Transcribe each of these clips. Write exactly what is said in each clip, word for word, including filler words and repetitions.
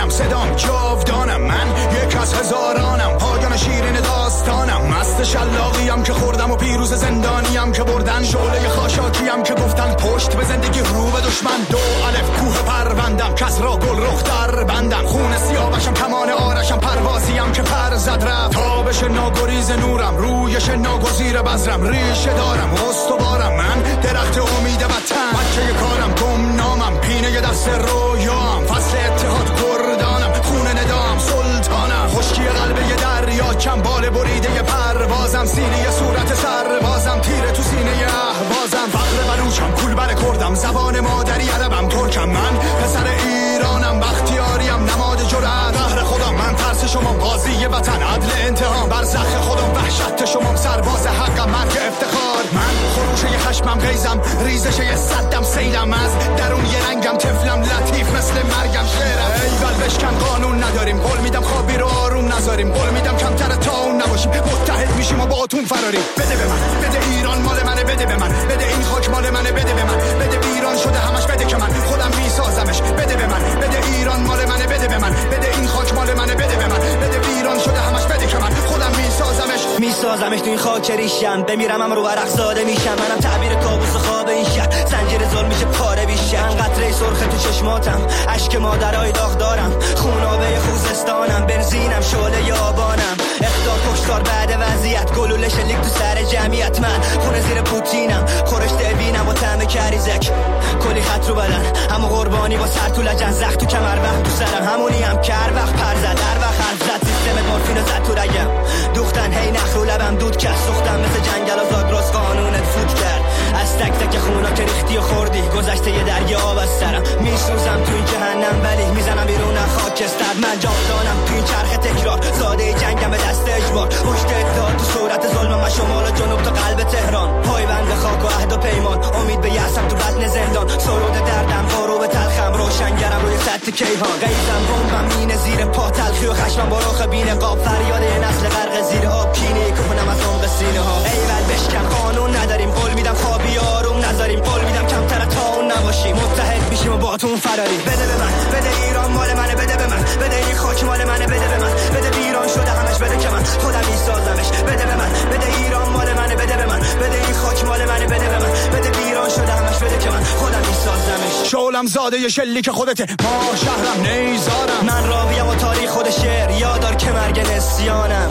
منم، صدام جاودانم، من یک از هزارانم، پایان شیرین داستانم، مست شلاقیم که خوردم و پیروز زندانیم که بردن، شعله خاشاکیم که گفتن پشت به زندگی رو به دشمن، دو الف کوه پروندم، کس را گل رخ در بندم، خون سیاوشم کمان آرشم، پروازیم که پر زد رفت، تابش ناگریز نورم، رویش ناگزیر بذرم، ریشه دارم استوارم، من درخت امید وطن، بچه کارم گمنامم، پینه دست رویام، فصل اتحاد کردانم، خون ندام سلطانم، خشکی قلب یه دریا، چنبال بریده پروازم، سینه صورت سربازم، تیره تو سینه اهوازم، فقر بلوچم، کولبر کردم، زبان مادری عربم، ترکم، من پسر ایرانم، بختیاریم، نماد جرأت، قهر خودم، من ترس شما، قاضی وطن، عدل انتقام، برزخ خودم، وحشت شما، سرباز حقم، مرگ افتخار، من خروشه خشمم، غیزم، ریزش صدم، سیلم، از درون یه رنگم، طفلم، لطیف مثل مرگم، شعرم، ایول بشکن، قانون نداریم، قول میدم خوابی رو آروم نذاریم، قول میدم کمتر تا اون نباشیم، متحد میشیم و با اتون فراریم، بده به من، بده ایران مال منه، بده به من، بده این خاک مال منه، بده به من، بده ایران شده همش، بده که من خودم میسازمش، بده به من، بده ایران مال منه، بده به من، بده این خاک مال منه، بده به من، بده ایران شده همش، بده که من خودم میسازمش میسازمش تو این خاک ریشم، بمیرم هم رو عرق زاده میشم، منم تعبیر کابوس خواب این شهر، زنجیر ظلم میشه پاره بیشتر، قطره سرخ تو چشماتم، اشک مادرای داغ دارم، خونابه خوزستانم، بنزینم، شعله آبانم، اخطار کشتار بعد وضعیت، گلوله شلیک تو سر جمعیت، من خونه زیر پوتینم، خورشت بینم و طعم کریزک، کلی خط رو بدن، همه قربانی با سر تو لجن، زخم تو کمر وقت تو سرم، همونی هم کر وقت پر زد، در وقت حرف زد، سیستم مورفین زد تو رگم، دوختن هی نخ رو لبم دود کس، سختم مثل جنگل و زاگرس، قانونت فوت کرد، از تک تک خونا که ریختی و خوردی، گذشته یه درگی آب از سرم، میسوزم تو این جهنم ولی میزنم بیرون خاکستر، من جاودانم تو این چرخ تکرار، زاده جنگم به دست اجبار، پشت اتحاد تو صورت ظلم، من شمال و جنوب تا قلب تهران، پایبند خاک و عهد و پیمان، امید به یأسم تو بطن زندان، سرود دردم بارو به تلخم، روشنگرم روی سطح کیهان، غیظم بمبم مینه زیر پا، تلخی و خشمم با رخ بین قاب، فریاد یه نسل غرق زیر آب، کینه کنم از عمق سینه ها، ایول بشکن، قانون نداریم، قول میدم خوابی آروم نذاریم، قول میدم کمتر تا اون نباشیم، متحد میشیم و با تون فراریم، بده به من، بده ایران مال منه، بده به من، بده این خاک مال منه، بده به من، بده ایران شده همش، بده که من خودم میسازمش، بده به من، بده ایران مال منه، بده به من، بده این خاک مال منه، بده به من، بده ایران شده همش، بده که من خودم میسازمش، شعلم زاده شلیک خودته، ما شهرم نیزارم، من راویم و تاریخ خود شعر، یادار که مرگ نسیانم،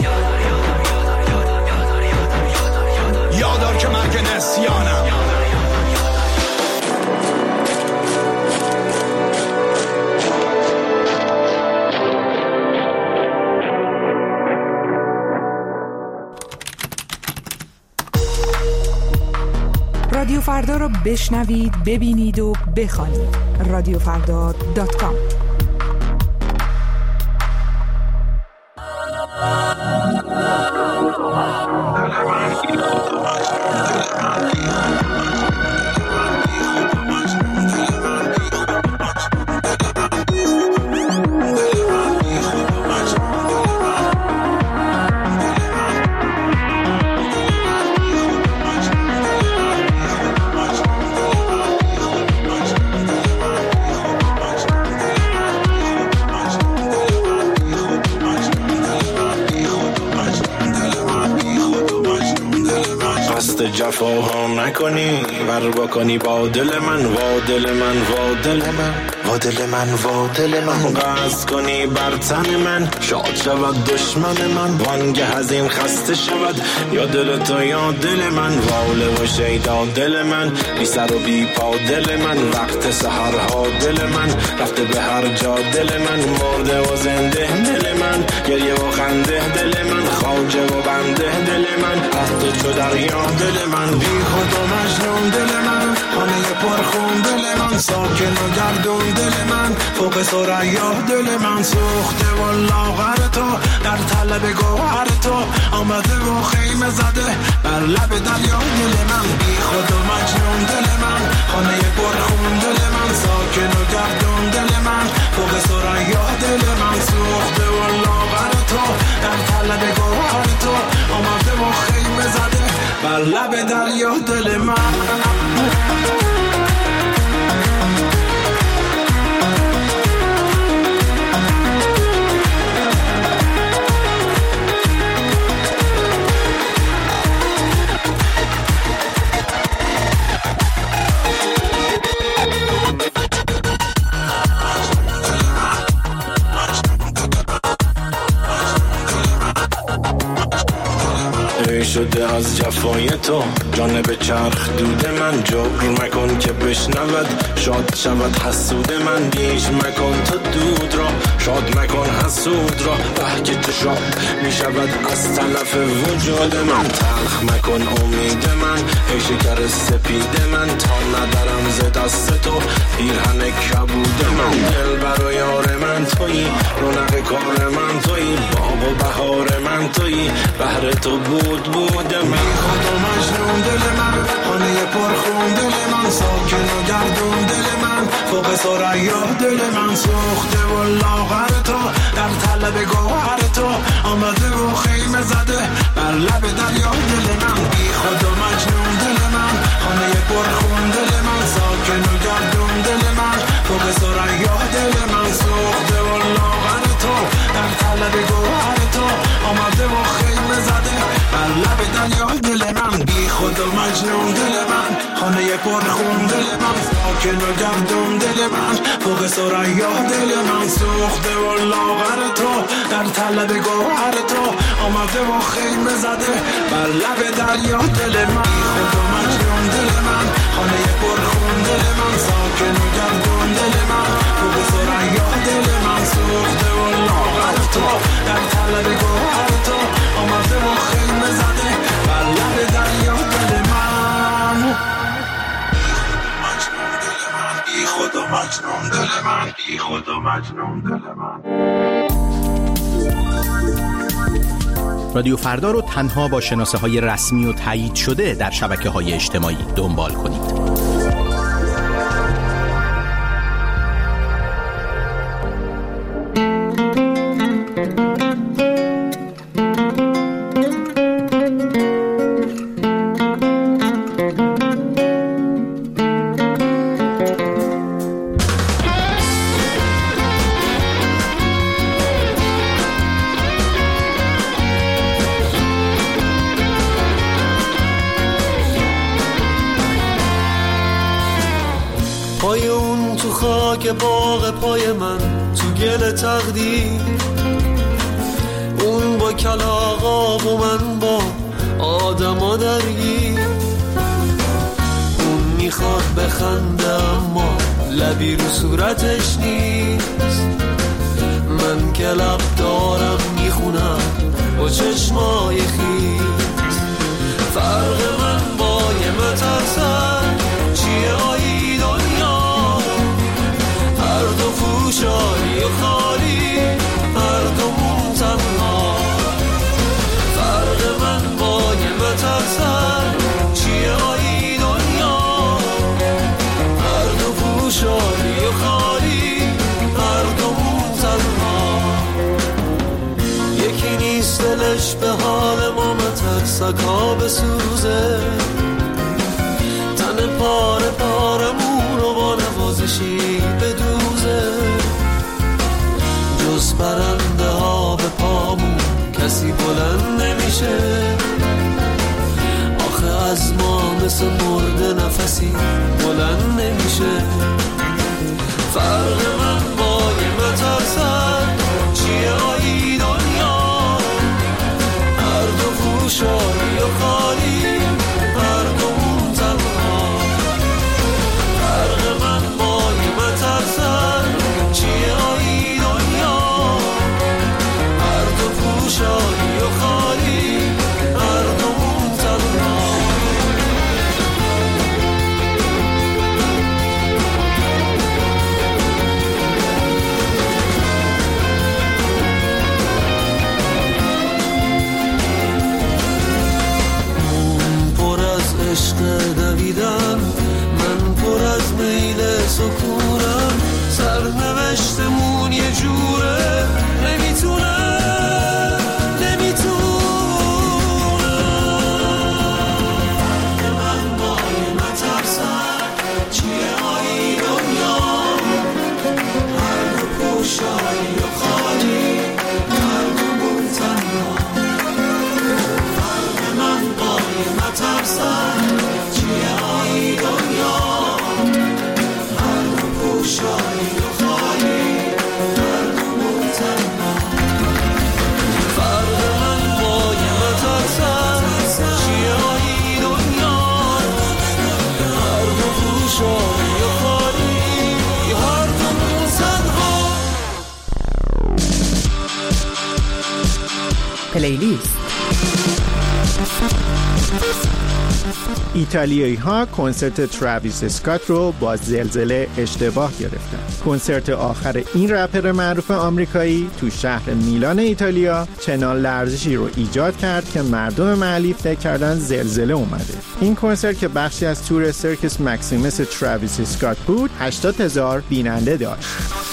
یادار که مرگ نسیانم. رادیو فردا رو بشنوید، ببینید و بخوانید. رادیو فردا دات کام. جفاها نکنی ور بکنی با دل من، وا دل من، وا دل من، وا دل من، وا دل من، قصد کنی بر تن من، شاد شود دشمن من، وانگه از این خسته شود یا دل تو یا دل من، واله و شیدا دل من، بی سر و بی پا دل من، وقت سحرها دل من، رفته به هر جا دل من، مرده و زنده دل من، گریه و خنده دل من، خواجه و بنده دل من، از تو چو دریا دل من، بی خود و مجنون دل من، خانه پرخون دل من، ساکن و گردون دل من، فوق ثریا دل من، سوخته و لاغر تو در طلب گوهر تو، آمده و خیمه زده بر لب دریا دل من، بی خود و مجنون دل من، خانه پرخون دل من، ساکن و گردون دل من، فوق ثریا دل من، سوخته و لاغر تو در طلب گوهر تو، آمده و خیمه زده بر لب دریا دل من. حرفای تو جانب چرخ دود من، جبر مکن که بشنود شاد شود حسود من، بیش مکن تو دود را شاد مکن حسود را، بحک تو شاد می شود از طرف وجود من، تلخ مکن امید من ای شکر سپید من، تا ندارم ز دست تو پیرهن کبود من، دل برای یار من تویی، رونق کار من تویی، باغ و بهار من تویی، بهر تو بود بود من، خود و مجنون دل من، خانه پرخون دل من، ساکن و گردون دل من، فوق ثریا دل من، سوخته و لاغر تو در طلب گوهر تو، آمده و خیمه زده بر لب دریا دل من، بی خود و مجنون دل من، خانه پرخون دل من، ساکن و گردون دل من، فوق ثریا دل من، سوخته و لاغر تو در طلب گوهر تو، آمده و خیمه زده بر لب دریا دل من، بی خود و مجنون دل من، خانه پرخون دل من، ساکن و گردون دل من، فوق ثریا دل من، سوخته و لاغر تو در طلب گوهر تو، آمده و خیمه زده بر لب دریا دل من، بی خود و مجنون دل من، خانه پرخون دل من، ساکن و گردون دل من، فوق ثریا دل من، سوخته و لاغر تو در طلب گوهر تو، آمده و خیمه زده بر لب دریا دل من، بی خود و مجنون دل من، بی خود و مجنون دل من. رادیو فردا رو تنها با شناسه های رسمی و تایید شده در شبکه های اجتماعی دنبال کنید. پای اون تو خاک باغ پای من تو گل تقدیر، اون با کلاغا و من با آدما درگیر، اون میخواد بخنده اما لبی رو صورتش نیست، من که لب دارم میخونم با چشمای خیس، فرق من با یه مترسن چیه آیی دنیا، هر دو فوشاری و خالی، هر دو مون تنها، فرق من با یه مترسن چیه آیی دنیا، هر دو فوشاری و خالی، هر دو مون تنها، یکی نیست دلش به حال ما مترسک ها بسوزه، تن پاره پارمون رو با نوازشی بدوزه، جز پرنده ها به پامون کسی بلند نمیشه، آخه از ما مثل مرده نفسی بلند نمیشه، فرق من با یه مترسن چیه آیی دنیا، هر دو فوشاری و خالی، هر دو مون تنها، فرق من با یه مترسن چیه آیی دنیا، هر دو فوشاری و خالی، هر دو مون تنها. پلیلیست. ایتالیایی ها کنسرت تراویس اسکات رو با زلزله اشتباه گرفتن. کنسرت آخر این رپر معروف آمریکایی تو شهر میلان ایتالیا چنان لرزشی رو ایجاد کرد که مردم محلی فکر کردن زلزله اومده. این کنسرت که بخشی از تور سرکس مکسیموس تراویس اسکات بود، هشتاد هزار بیننده داشت.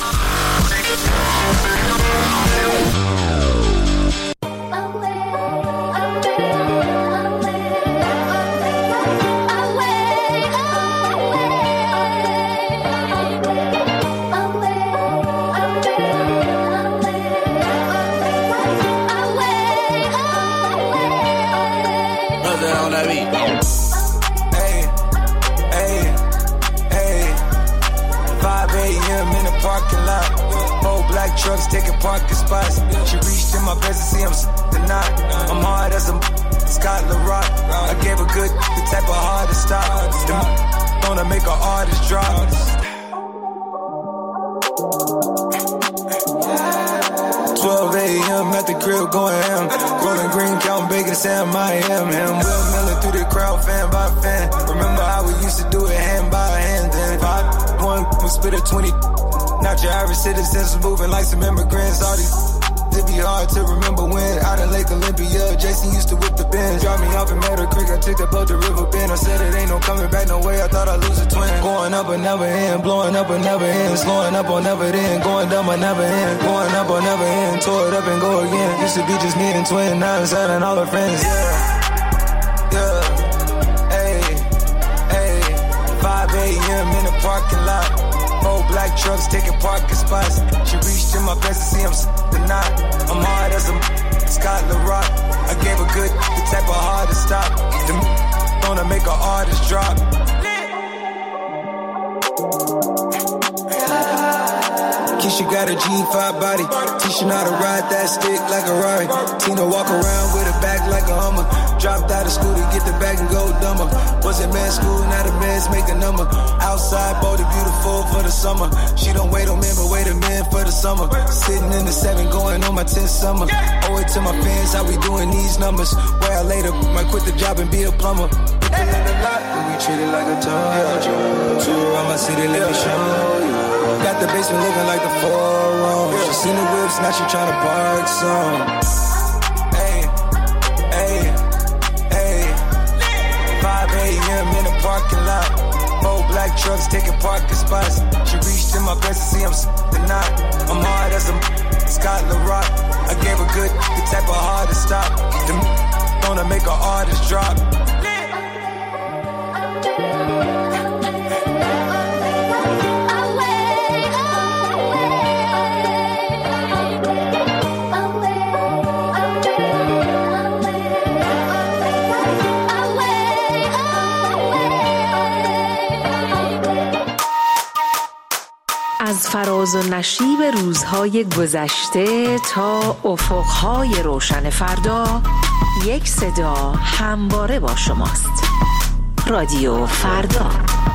Trucks taking parking spots. She reached in my best to see I'm the knot. I'm hard as a Scott LaRock. I gave a good the type of hard to stop. Them gonna make an artist drop. twelve a.m. at the crib going ham. Rolling green, counting bacon, Sam, I am him. Will Miller through the crowd, fan by fan. Remember how we used to do it hand by hand. Then five, one, we spit a twenty. Not your average citizens moving like some immigrants. All these it be hard to remember when out in Lake Olympia, Jason used to whip the Benz. Drop me off in Meadow Creek, I took the boat to River Bend. I said it ain't no coming back, no way. I thought I'd lose a twin. Going up but never end, blowing up but never end, slowing up or never end, going down but never end, going up or never end, tore it up and go again. Used to be just me and twin, now it's out and all our friends. Yeah, yeah, hey, hey, five a.m. in the parking lot. Old black trucks taking parking spots. She reached in my best to see I'm the knot. I'm hard as a Scott LaRock. I gave a good the type of hard to stop. Them gonna make an artist drop. Keisha got a G five body. Tisha know how to ride that stick like a Rari. Tina walk around with a back like a Hummer. Dropped out of school to get the bag and go dumber. Was in med school, now the meds make a number. Outside, bold and beautiful for the summer. She don't wait on men, but wait a minute for the summer. Sitting in the seven, going on my tenth summer. Owe it to my fans, how we doing these numbers. Where I later might quit the job and be a plumber. Put in the lot, but we treat it like a toy. Tour around my city, let me show you. Got the basement looking like the forum. She seen the whips, now she tryna park some. Hey, hey, hey. five a.m. in the parking lot. Old black trucks taking parking spots. She reached in my best to see I'm the knot. I'm hard as a Scott LaRock. I gave a good the type of hard to stop. Them gonna make an artist drop. از فراز و نشیب روزهای گذشته تا افقهای روشن فردا، یک صدا همواره با شماست. رادیو فردا.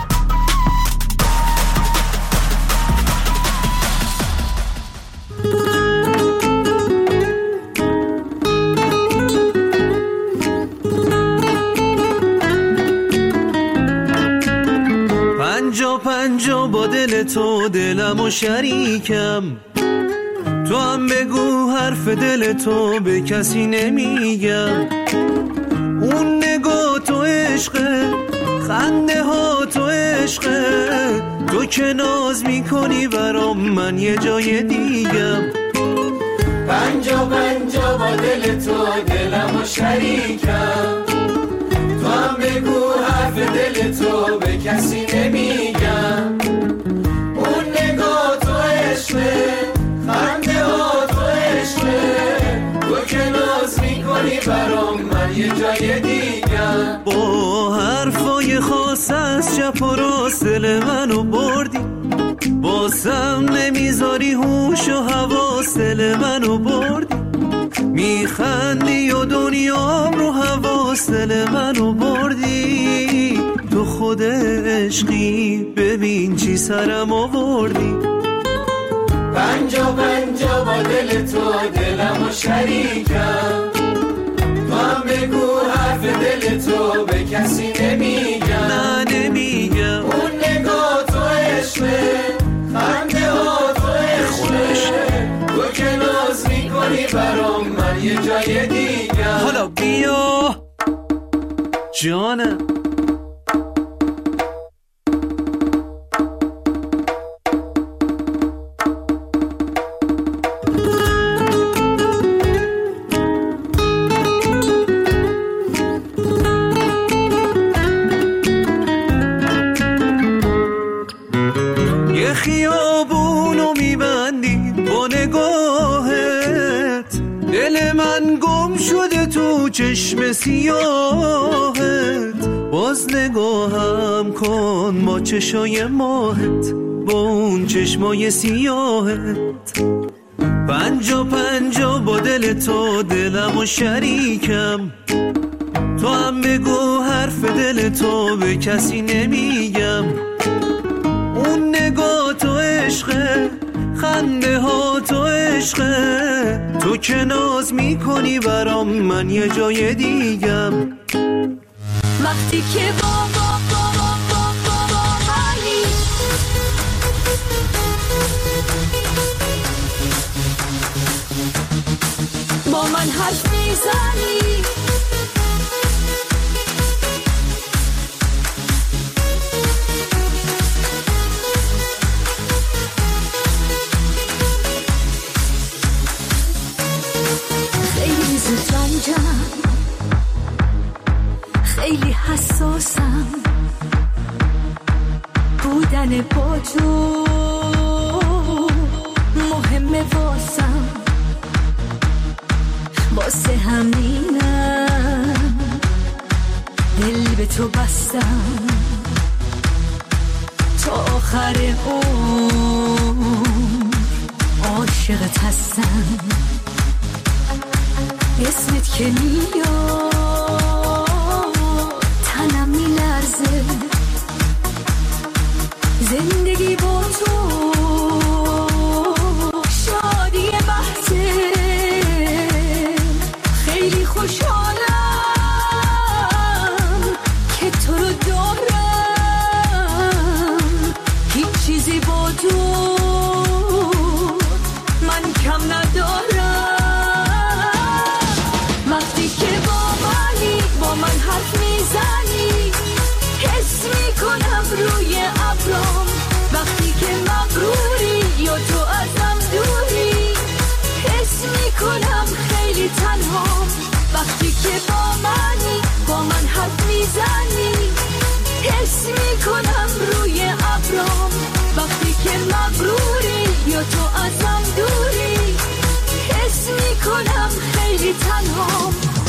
پنجا پنجا با دل تو دلم و شریکم، تو هم بگو حرف دل تو به کسی نمیگم. اون نگاه تو عشقه، خنده ها تو عشقه، تو که ناز میکنی برام من یه جای دیگم. پنجا پنجا با دل تو دلم و شریکم، تو هم بگو حرف دل تو به کسی نمیگم. اون نگاه تو عشقه، خنده ها تو عشقه، تو که ناز میکنی برام من یه جای دیگم. با حرفای خاص از چپ و راست دل منو بردی، باسم نمیذاری هوش و حواس دل منو بردی. میخندی و دنیام رو حواس دل منو بردی. تو خود عشقی ببین چی سرم آوردی. پنجا پنجا با دل تو دلم و شریکم، بگو حرف دل تو به کسی نمیگم، نه نمیگم. اون نگاه تو عشقه، خنده ها تو عشقه، تو که ناز میکنی برام من یه جای دیگم. حالا بیا جانم خیابونو میبندی با نگاهت، دل من گم شده تو چشم سیاهت، باز نگاهم کن با چشای ماهت، با اون چشمای سیاهت. پنجا پنجا با دل تو دلم و شریکم، تو هم بگو حرف دل تو به کسی نمیگم. اون نگاه تو عشقه، خنده ها تو عشقه، تو که ناز میکنی برام من یه جای دیگم. وقتی که با با با با با با با منی، با من حرف میزنی، خیلی حساسم، بودن با تو مهمه واسم، واسه همینم دل به تو بستم، تا آخر عمر عاشقت هستم. اسمت که میاد تنم میلرزه، زندگی با تو شادی بحثه، خیلی خوشحالم که تو رو دارم، هیچ چیزی با تو من کم ندارم. من حرف میزنی، حس میکنم روی ابرام، وقتی که مغروری یا تو ازم دوری، حس میکنم خیلی تنهام. وقتی که با منی، با من حرف میزنی، حس میکنم روی ابرام، وقتی که مغروری یا تو ازم دوری، حس میکنم خیلی تنهام.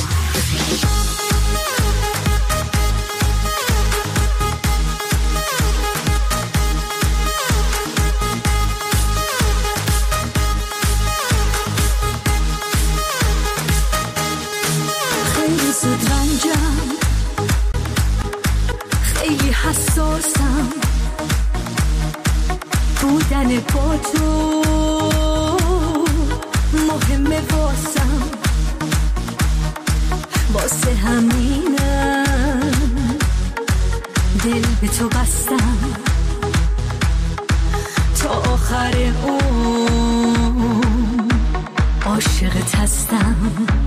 خیلی حساسم، بودن با تو مهمه واسم، واسه همینم دل به تو بستم، تا آخر عمر عاشقت هستم.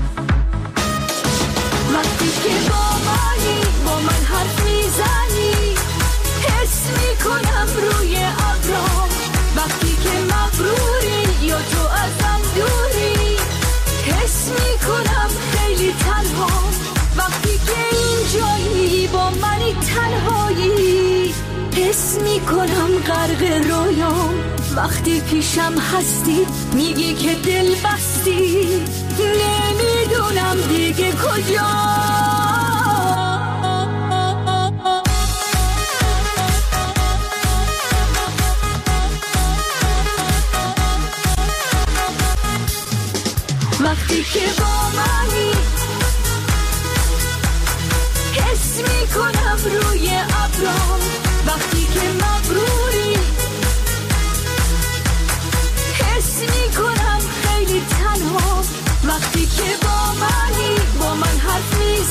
وقتی که با منی، با من حرف میزنی، حس میکنم روی ابرام، وقتی که مغروری یا تو ازم دوری، حس میکنم خیلی تنهام. وقتی که اینجایی با منی تنهایی، حس میکنم غرق رویام، وقتی پیشم هستی میگی که دل بستی، نمیدونم دیگه کجا. وقتی که با منی، حس میکنم روی ابرام، وقتی که مغروری، حس میکنم خیلی تنها. وقتی که با منی، با من حرف میزنی،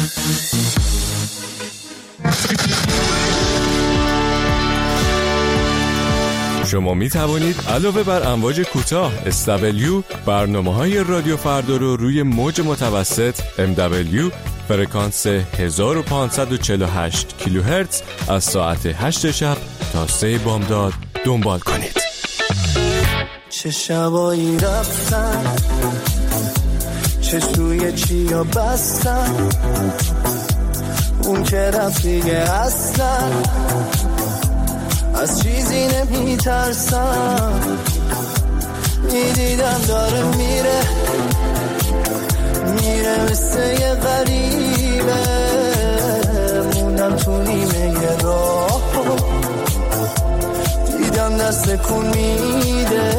شما می توانید علاوه بر امواج کوتاه اس دبلیو برنامه‌های رادیو فردا رو روی موج متوسط ام دبلیو فرکانس هزار و پانصد و چهل و هشت کیلوهرتز از ساعت هشت شب تا سه بامداد دنبال کنید. چه شبایی رفتن، چه سوی چیا بستن، اون که رفت دیگه اصلا از چیزی نمی ترسم. میدیدم داره میره میره مثل یه غریبه، موندم تو نیمه راه، دیدم دست کن میده.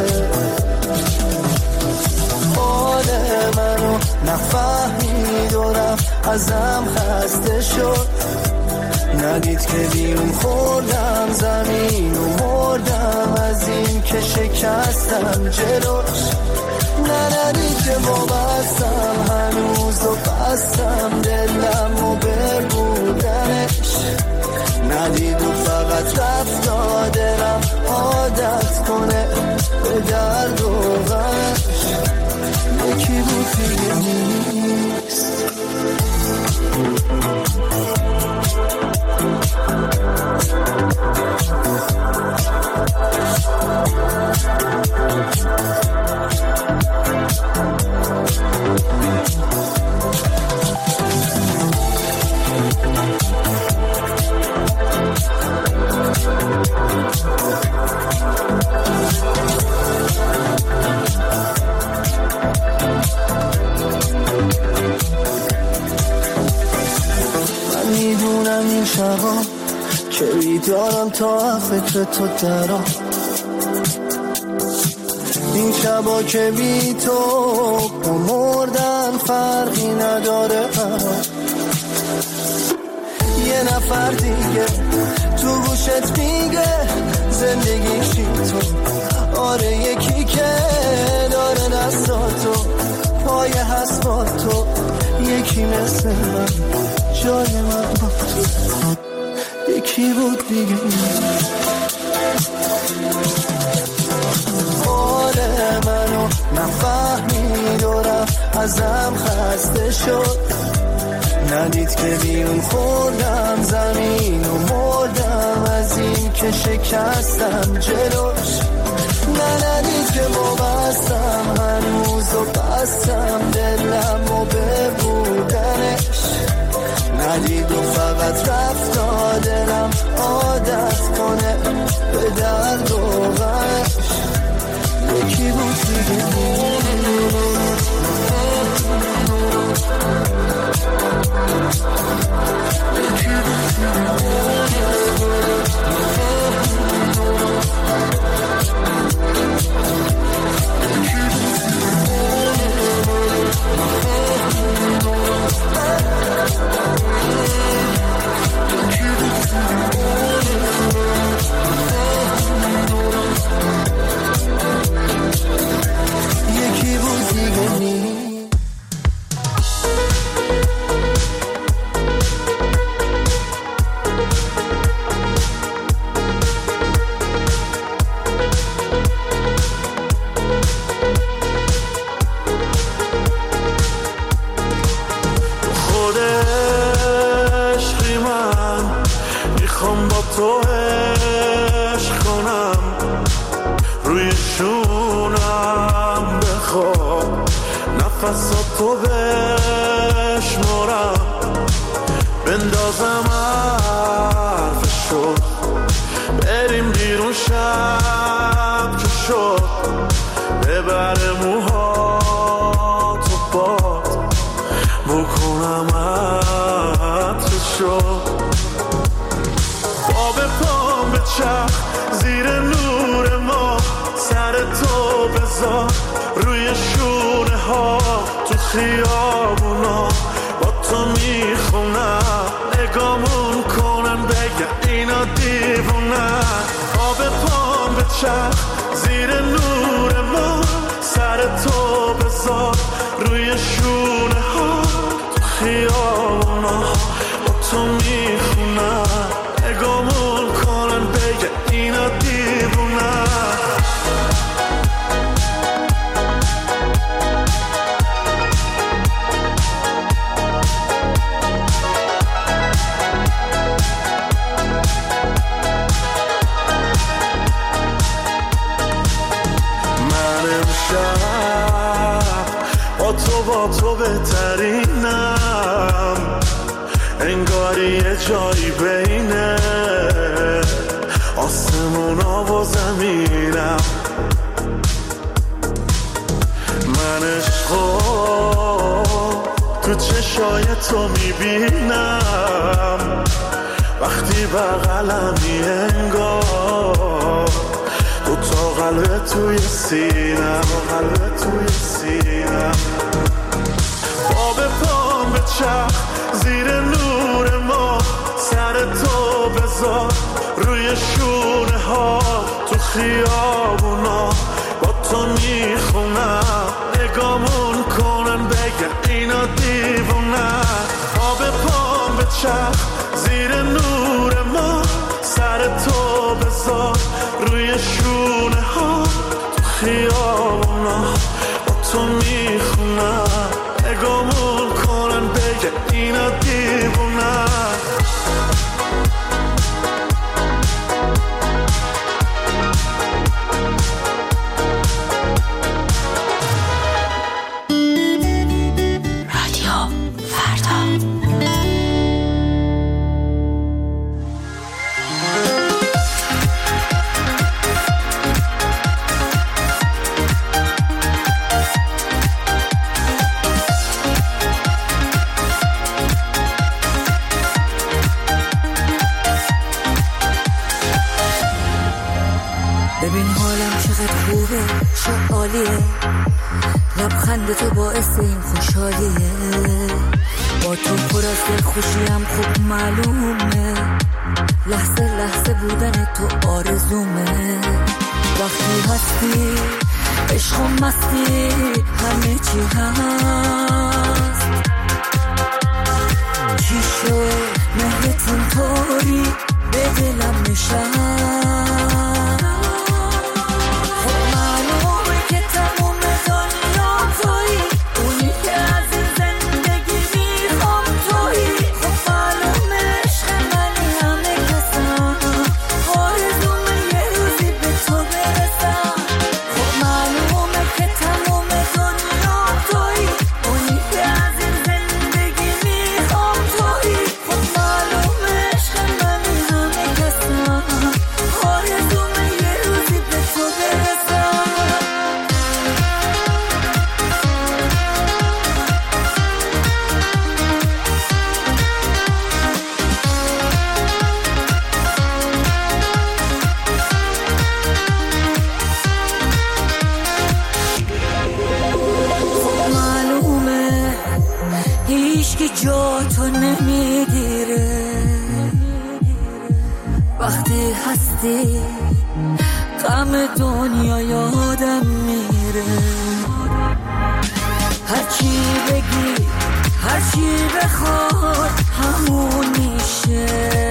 حال منو نفهمید و رفت ازم خسته شد، ندید که بیرون خوردم زمین و مردم از این که شکستم جلوش. نه ندید که وابستم هنوز و بستم دلم و بربودنش، ندید و فقط رفت دلم عادت کنه به درد و غمش. یکی بود دیگه نیست. من میدونم این شبا که بیدارم تا فکر تو درام، این شبا که بی تو با مردن فرقی نداره. یه نفر دیگه تو گوشت میگه زندگی چی تو، آره یکی که داره دستاتو پای هست با تو، یکی مثل من جای من با تو، یکی بود دیگه. حال منو نفهمید و رفت ازم خسته شد، ندید که بیرون خوردم زمین و مردم از این که شکستم جلوش. نه ندید که وابستم هنوز و بستم دلم و ببودنش، ندید و فقط رفت دلم عادت کنه به درد و غمش. یکی بود دیگه یکی بود دیگه نیست. تو عشق کنم روی شونم بخواب، نفساتو بشمارم بندازم حرفشو، بریم بیرون شب که شد، ببر موهاتو باد بکنم عطرشو، چرخ زیر نور ما، سر تو بذار روی شونه ها، تو خیابونا با تو میخونم، نگامون کنن بگه اینا دیوونن. آب پام به چرخ زیر نور ما، سر تو بذار روی شونه ها، تو خیابونا خیابونا با تو میخونم نگامون کنن بگه اینا دیوونه تو با تو بهترینم انگاری یه جایی بینه آسمونا و زمینم من عشقو تو چشای تو میبینم وقتی بغلمی انگار دو تا قلب توی سینم قلب توی سینم باب پام به چرخ زیر نور ما سر تو بذار روی شونه ها تو خیابونا با تو میخونم نگامون کنن بگه اینا دیوونه باب پام به چرخ زیر نور ما سر تو بذار روی شونه ها تو خیابونا با تو میخونم نگامون کنن بگه اینا دیوونه لبخند تو باعث این خوشحالیه با تو پر از دل خوشیم خوب معلومه لحظه لحظه بودن تو آرزومه وقتی هستی عشق و مستی همه چی هست چی شد مهرت اینطوری به دلم نشست جا تو نمیگیره وقتی هستی غم دنیا یادم میره هرچی بگی هرچی بخواد همون میشه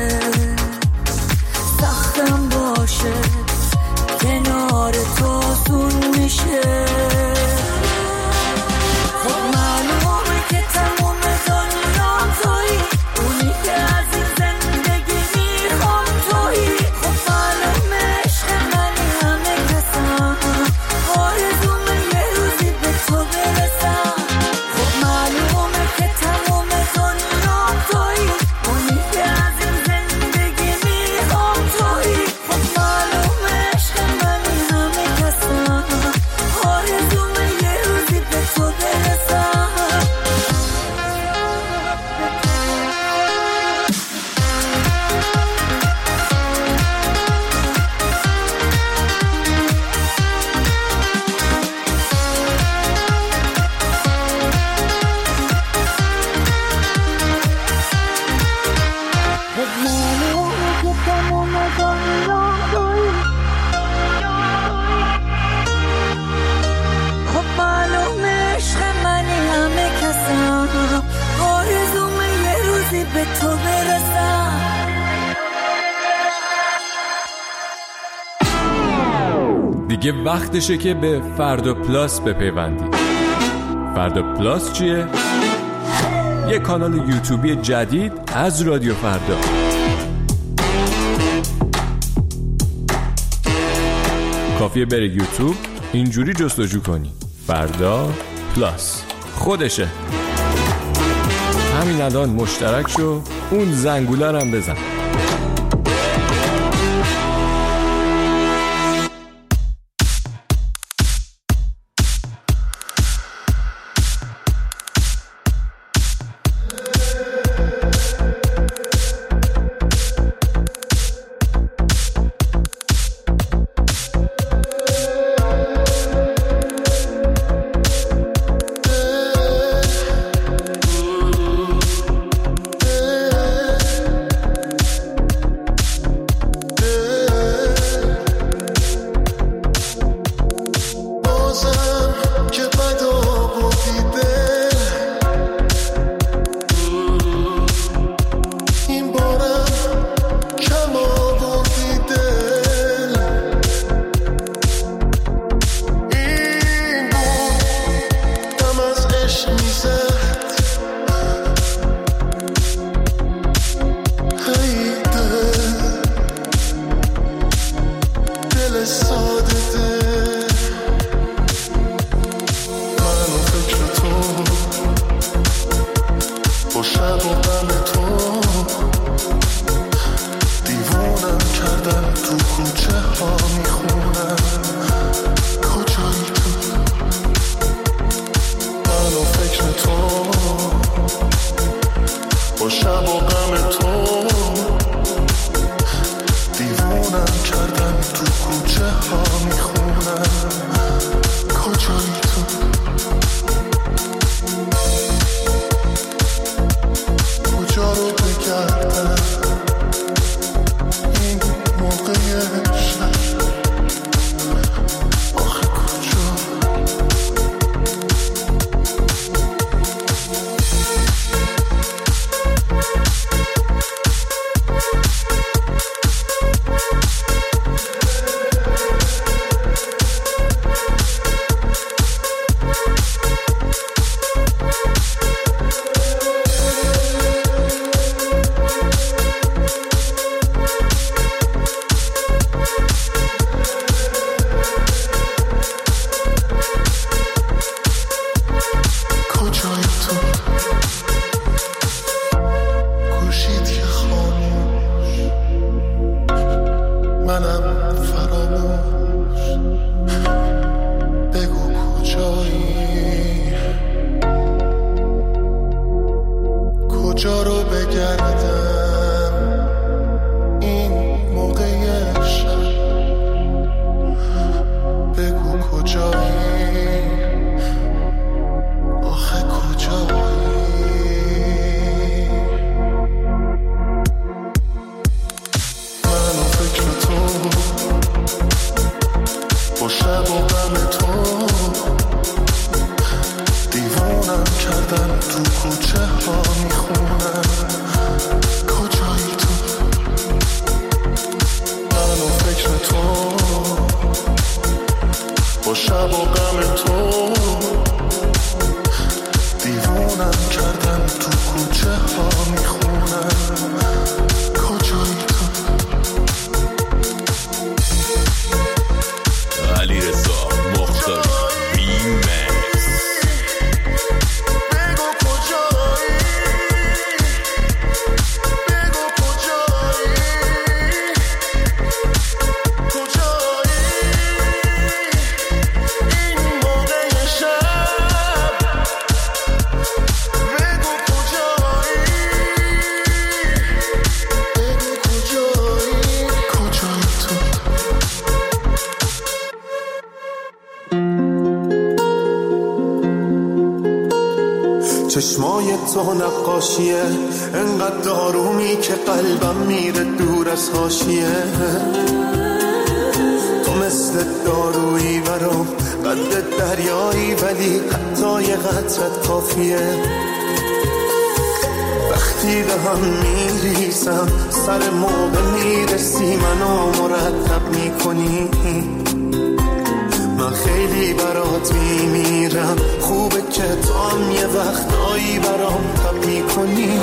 سختم باشه کنار تو سون میشه Toy به تو برسم. دیگه وقتشه که به فردا پلاس بپیوندی. فردا پلاس چیه؟ یه کانال یوتیوبی جدید از رادیو فردا. کافیه بری یوتیوب، اینجوری جستجو کنی فردا پلاس، خودشه. همین الان مشترک شو، اون زنگوله هم بزن. چشمای تو نقاشیه انقدر آرومی که قلبم میره دور از حاشیه. تو مثل دارویی برام قد دریایی ولی حتی یه قطرت کافیه. وقتی وقتی به هم میریسم سر موقع میرسی منو مرتب میکنی من خیلی برات میمیرم خوبه که تو هم یه وقتایی برام تب میکنی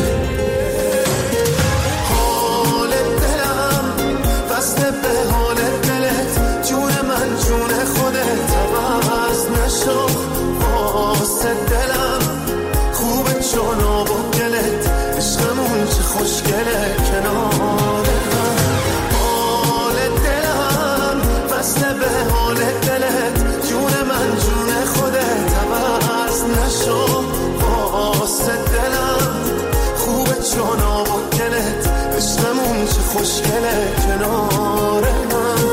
حال دلم وصله به حال دلت جون من جون خودت عوض نشو واسه دلم خوبه چون آب و گلت عشقمون چه خوشگله کنار هم حال دلم وصله به حال دلت جون من جون خودت عوض نشو واسه دلم خوبه چون آب و گلت عشقمون چه خوشگله کنار هم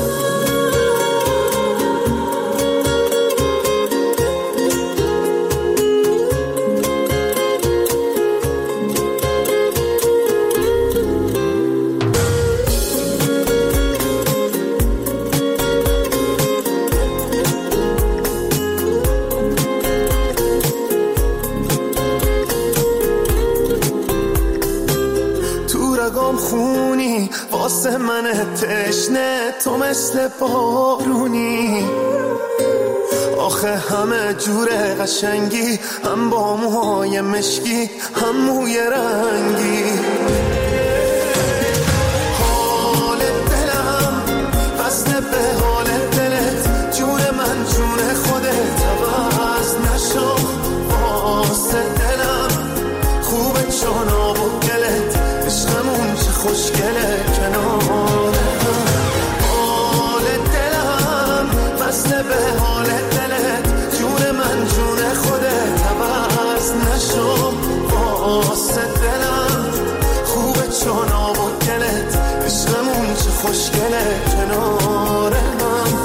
خونی واسه من تشنه تو مثل بارونی آخه همه جور قشنگی هم با موهای مشکی هم موی رنگی حال دلم وصله به حال دلت جون من جون خودت عوض نشو واسه دلم خوبه چون آب و گلت عشقمون چه خوشگله کنار حال دلم وصله به حال دلت جون من جون خودت عوض نشو واسه دلم خوبه چون آب و گلت عشقمون چه خوشگله کنار هم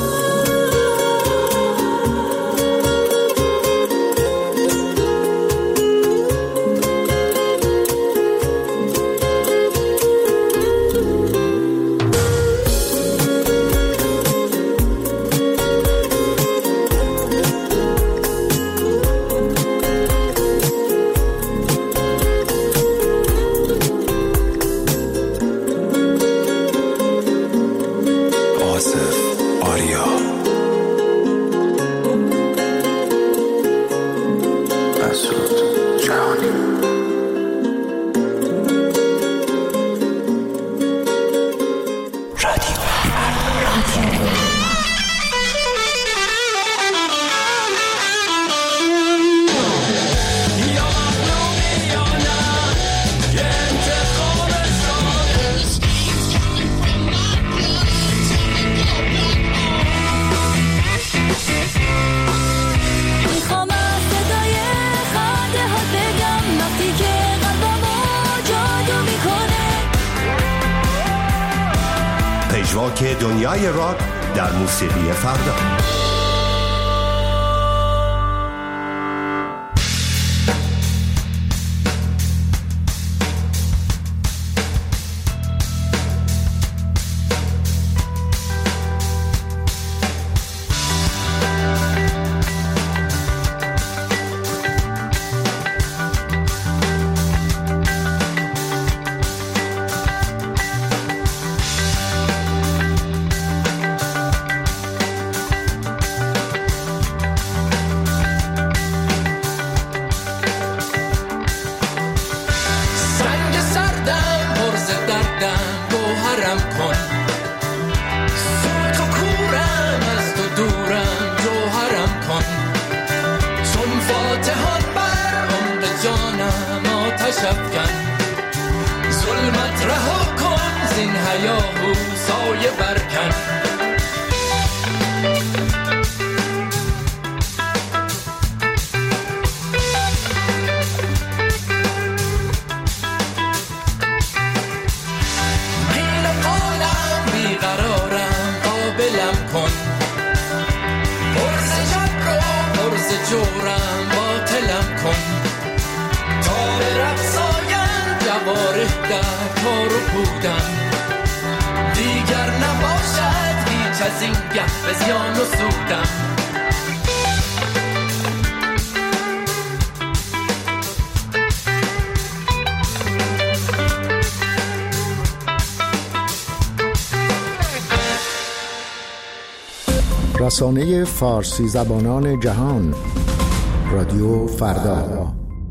که دنیای راک در موسیقی فردا. ظلمت رها کن زین هیاهو سایه برکن قیل قالم بیقرارم قابلم کن برز شب رو برز جورم باطلم کن تا به رقصایم جواره در کار و بودم دیگر نباشد هیچ از این گه به زیان و سودم رسانه فارسی زبانان جهان، رادیو فردا.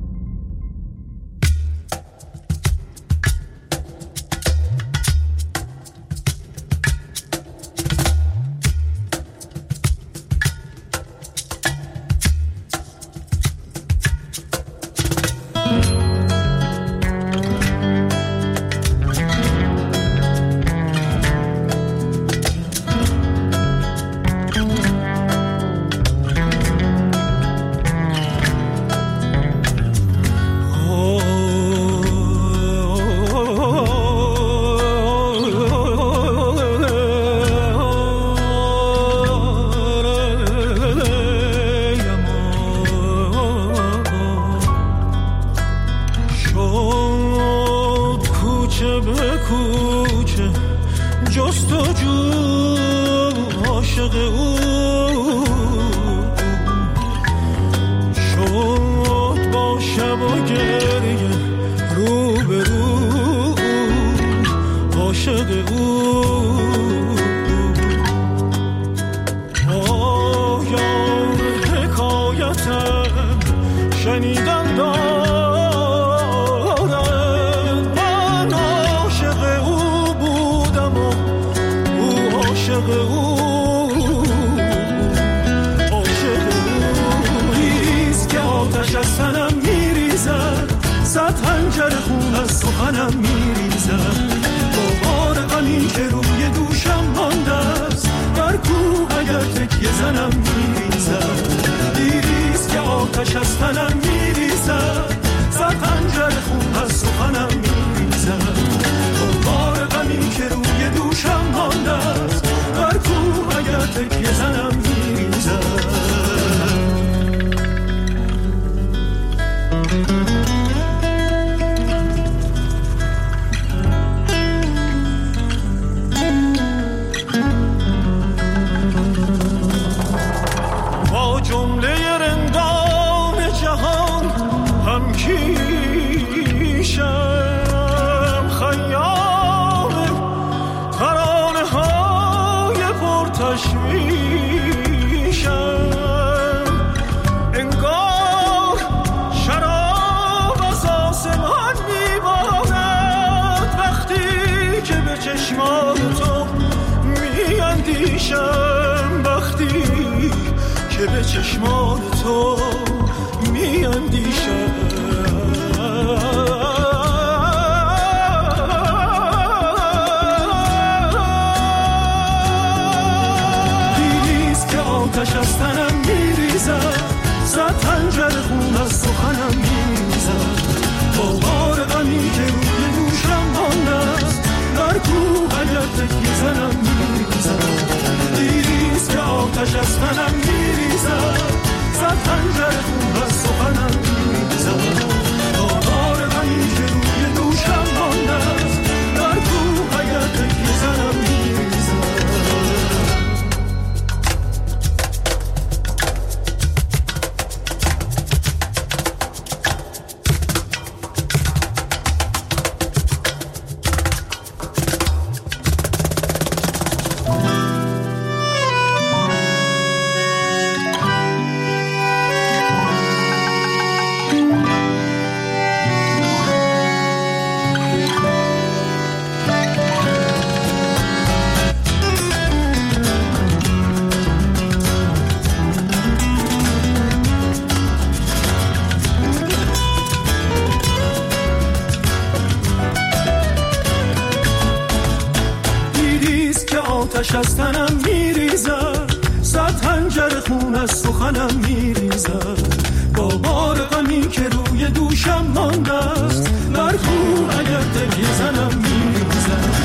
آتش از تنم میریزد، صد خنجر خون از سخنم میریزد، با بار غمی که روی دوشم مانده است، بر کوه اگر تکیه زنم میریزد.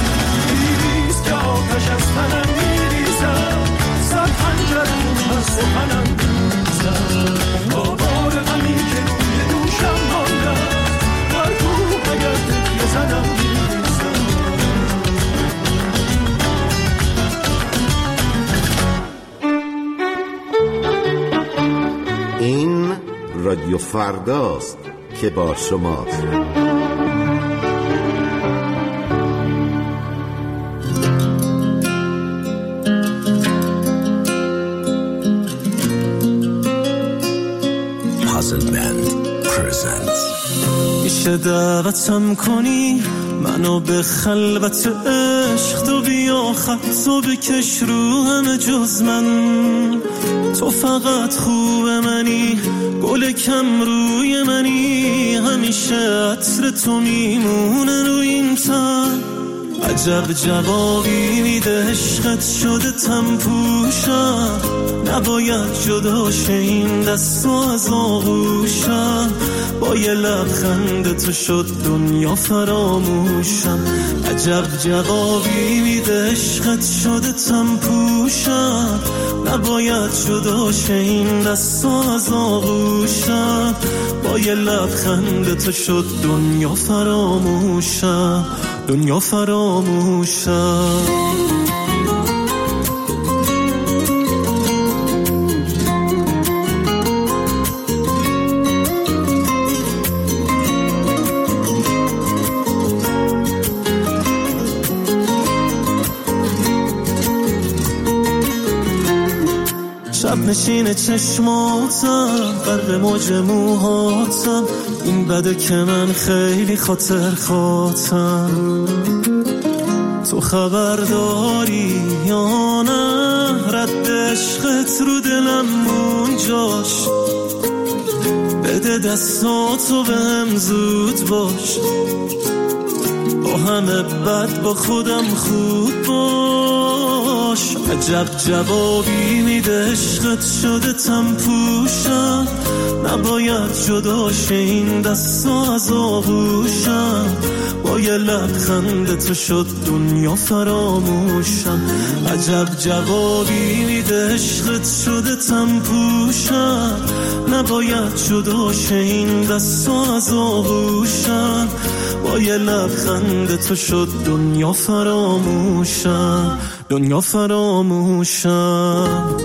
میریز که آتش از تنم میریزد، صد خنجر خون از سخنم میریزد، با بار غمی که روی دوشم مانده است، بر کوه اگر تکیه زنم میریزد. این رادیو فرداست که با شماست. که دعوتم کنی منو به خلوت عشق، تو بیا خطو بکش رو همه جز من. تو فقط خوب منی، گل کم روی منی، همیشه عطر تو میمونه روی این تن. عجب جوابی میده عشقت شده تم پوشم، نباید جدا شه این دستو از آغوشم. با یه لبخند تو شد دنیا فراموشم. عجب جوابی میده عشقت شده تم پوشم، نباید جدا شه این دستو از آغوشم. با یه لبخند تو شد دنیا فراموشم، دنیا فراموشم. شب نشین چشماتم، غرق موج موهاتم، این بده که من خیلی خاطر خاطم. تو خبر داری یا نه رد عشقت رو دلم اونجاش؟ بده دستاتو بهم زود باش، با همه بد با خودم خوب باش. عجب جوابی میده عشقت شده تم پوشم، نباید جدا شه این دستا از آغوشم. با یه لبخند تو شد دنیا فراموشم. عجب جوابی میده عشقت شده تم پوشم، نباید جدا شه این دستا از آغوشم. با یه لبخند تو شد دنیا فراموشم، دنیا فراموشم.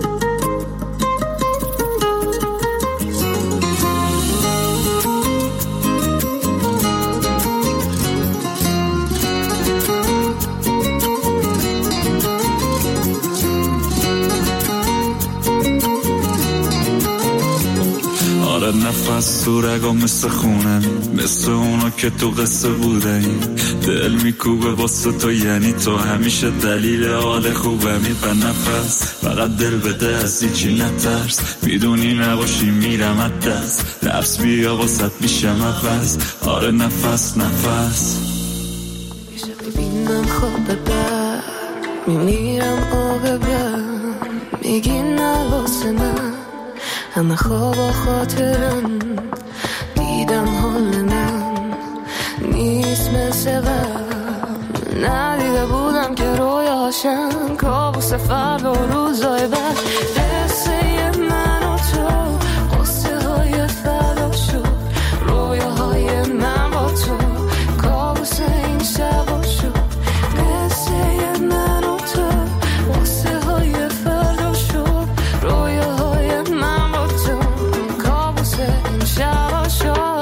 نفس تو رگا مثل خونه، مثل اونا که تو قصه بوده. این دل میکوبه واسه تو، یعنی تو همیشه دلیل حال خوبمی. به نفس فقط دل بده از هیچی نترس، میدونی نباشی میرم از دست. نفس بیا واسط میشم عوض. آره نفس نفس میشه ببینم خواب ببر، میمیرم آب ببر، میگی نه واسه من همه خواب و خاطرم. دیدم حال من نیست مثل قبل، ندیده بودم که رویاشم کابوس فردا و روزای بعد. قصه من و تو قصه های فردا شد، رویاهای من با تو کابوس این شبا شد. قصه من و تو قصه های فردا شد، رویاهای من با تو کابوس این شبا شد.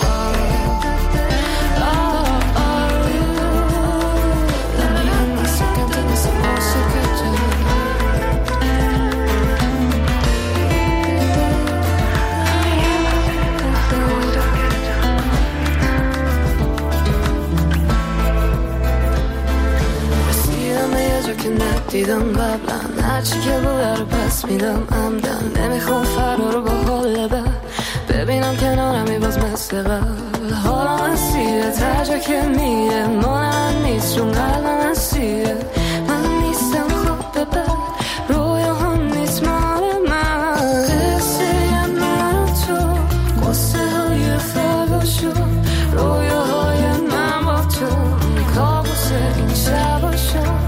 دیدم قبلا هرچی که بوده رو پس میدم عمدن. نمیخوام فردا رو با حال بد ببینم کنارمی باز مثل قبل. حالا من سیره ترجا که میره مال من نیست چون قلب من سیره. من نیستم خواب ببر رویا هم نیست مال من. قصه من و تو قصه های فردا شد، رویاهای من با تو کابوس این شبا شد.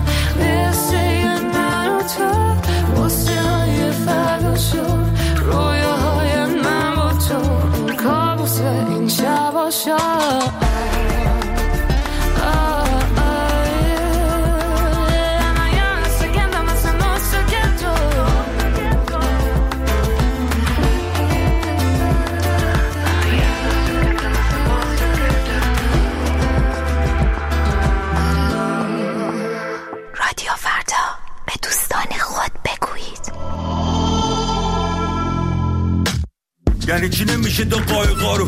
رویاهای من با تو کابوس این شبا شد. رادیو فردا، به دوستان خود بگویید. یعنی چی نمیشه دو قایقا رو هل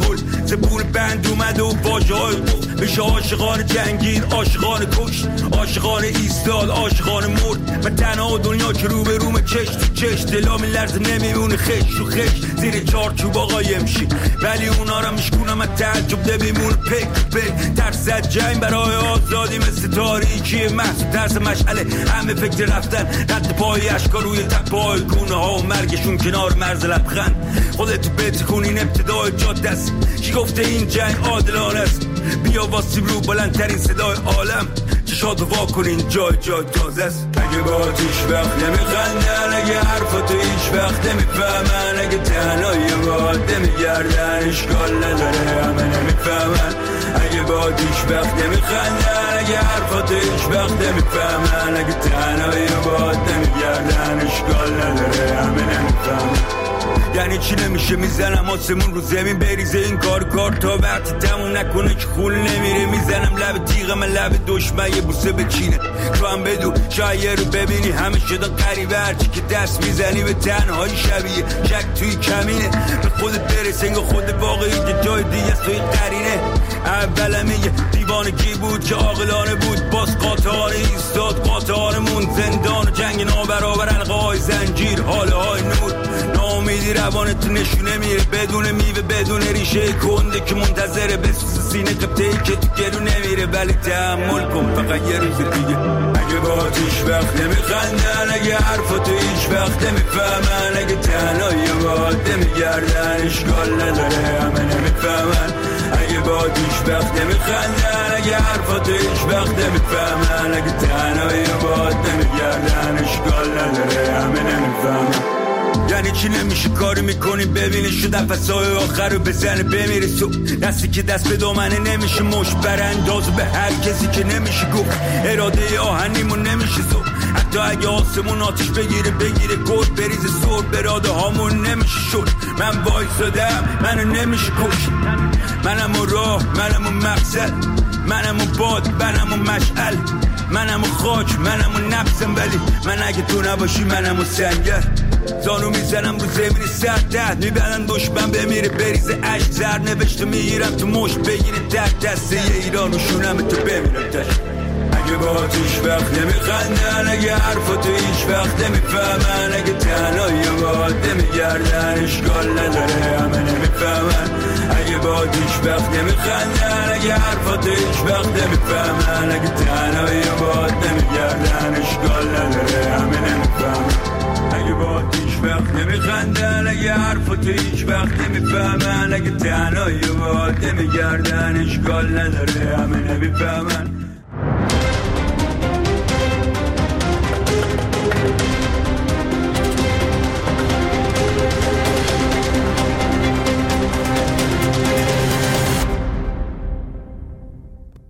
زبون بند اومده و واژه های گفت بشه عاشقان جنگید، عاشقان کشت، عاشقان ایستاد، عاشقان مرد. من تنها دنیا که رو به روم چش تو چش، دلا میلرزه نمیمونه خش رو خش زیر چارچوب آقا یمشی، ولی اونا را میشکونم از تعجب نمیمونه پک پک. ترس از جنگ برای آزادی مثل تاریکی محصول ترس مشعله، همه فکر رفتن رد پای اشکا روی تپای گونه ها و مرگشون کنار مرز لبخند. خودتو بتکونین ابتدای جاده است، کی گفته این جنگ عادلانه است؟ بیا واسیم رو بلندترین صدای عالم، چشاتو وا کنین جای جای تازه است. اگه با هیچ وقت نمیخندن، اگه حرفاتو هیچ وقت نمیفهمن، اگه تنهایی باید نمیگردن اشکال نداره همه نمیفهمن. اگه با هیچ وقت نمیخندن، اگه حرفاتو هیچ وقت نمیفهمن، اگه تنهایی باید نمیگردن اشکال نداره همه نمیفهمن. یعنی چی نمیشه میزنم آسمون رو زمین بریزه این کار کار تا وقتی تموم نکنه که خول نمیره. میزنم لب تیغم لب دشمن یه بوسه بچینه، تو هم بدو شاید رو ببینی همه شدن قریبه، هرچی که دست میزنی به تنهایی شبیه شک توی کمینه. به خودت برس انگاه خود واقعی که جای دیگه است توی قرینه. اولم یه دیوانگی بود که عاقلانه بود، باز قاطعانه ایستاد قاطعانمون زندان و جنگ نابرابر القای زنجیر حاله های نور. ناامیدی روانت نشونه میره بدون میوه بدون ریشه کنده که منتظره بسوز سینه قبطه‌ای که تو گلو نمیره، ولی تحمل کن فقط یه روز دیگه. اگه با هیچ وقت نمیخندن، اگه حرفاتو هیچ وقت نمیفهمن، اگه تنهایی باید نمیگردن اشکال نداره همه نمیفهمن. اگه با هیچ وقت نمیخندن، اگه حرفاتو هیچ وقت نمیفهمن، اگه تنهایی باید نمیگردن اشکال نداره همه نمیفهمن. یعنی چی نمیشه کاری میکنی ببینی شو نفسای آخر رو بزنه بمیره سو دستی که دست به دامنه نمیشه مش برانداز به هر کسی که نمیشه گفت اراده آهنیمون نمیشه زو. حتی اگه آسمون آتش بگیره بگیره گل بریزه سور براده هامون نمیشه شد. من وایسادم منو نمیشه کش، منم و راه منم و مقصد، منم و باد منم و مشعل، منم و خاک منم و نفسم، ولی من اگه تو نباشی منم و سنگر. زانو میزنم رو زمین سرد دهد میبرن دشمن بمیره بریزه عشق زر نوشته میگیرم تو مشت بگیره تحت دسته یه ایران و شونم تو بمیرم تش. اگه با هیچ وقت نمیخندن، اگه حرفاتو هیچ وقت نمیفهمن، اگه تنهایی باید نمیگردن اشکال نداره همه نمیفهمن. اگه با هیچ وقت نمیخندن، اگه حرفاتو هیچ وقت نمیفهمن، اگه تنهایی باید نمیگردن اشکال نداره همه نمیفهمن. اگه با هیچ وقت نمیخندن، اگه حرفاتو هیچ وقت نمیفهمن، اگه تنهایی باید نمیگردن اشکال نداره همه نمیفهمن.